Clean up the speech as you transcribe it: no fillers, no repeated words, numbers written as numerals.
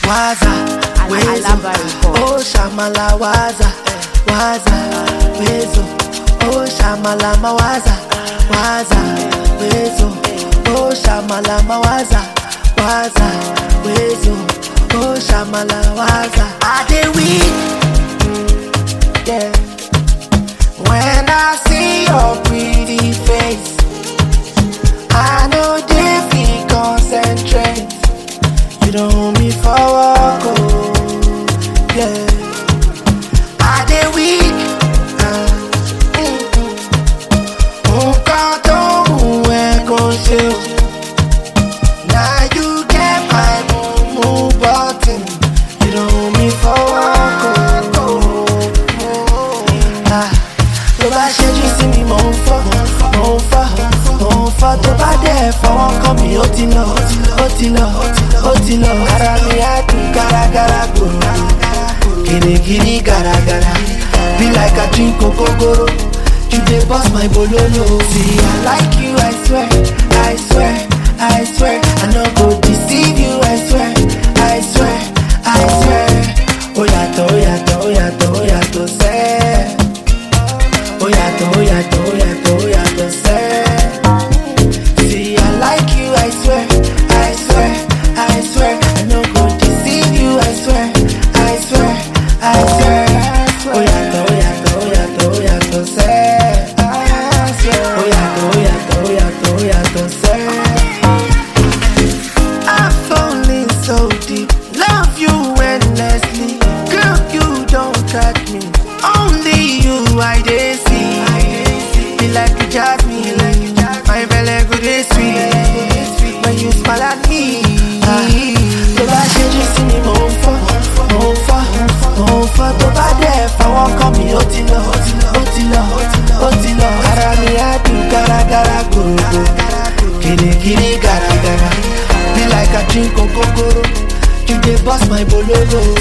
Waza, Wezo, oh Shamala Waza, Waza, Wezo, oh Shamala Mawaza, Waza, Wezo, oh Shamala Mawaza, Waza, Wezo, oh Shamala Waza. I dey weak, yeah. When I see your pretty face, I know they feel concentrate. You don't hold me for walk, oh, yeah. I dey weak, nǹkan mú ẹ kó ṣe o. Now you get my mumu button. You don't hold me for walk, oh. Tó bá ṣẹ́jú sí mi mò ń fọ́, tó bá dẹ̀ fọwọ́ kàn mí ó ti lọ. Ara mi á dùn gárágárá gbòòrò, gìrìgìrì gàràgàrà. Be like I drink ogogoro, you dey burst my bololo. See, I like you, I swear, I no go deceive you, I swear. Ó yàtọ̀ sẹ́. Ó yàtọ̀ sẹ́. See, I like you, I swear. I no go deceive you, I swear. Ó yàtọ̀ sẹ́. Ó yàtọ̀ sẹ́. I'm falling so deep, love you endlessly. Girl, you don't cut me, only you I dey see. Be like you jazz me, my belly go dey sweet when you smile at me. Tó bá ṣẹ́jú sí mi mò ń fọ́, tó bá dẹ̀ fọwọ́ kàn mí ó ti lọ. Ara mi á dùn gárágárá gbòòrò, gìrìgìrì gàràgàrà. Be like I drink ogogoro, you dey burst my bololo.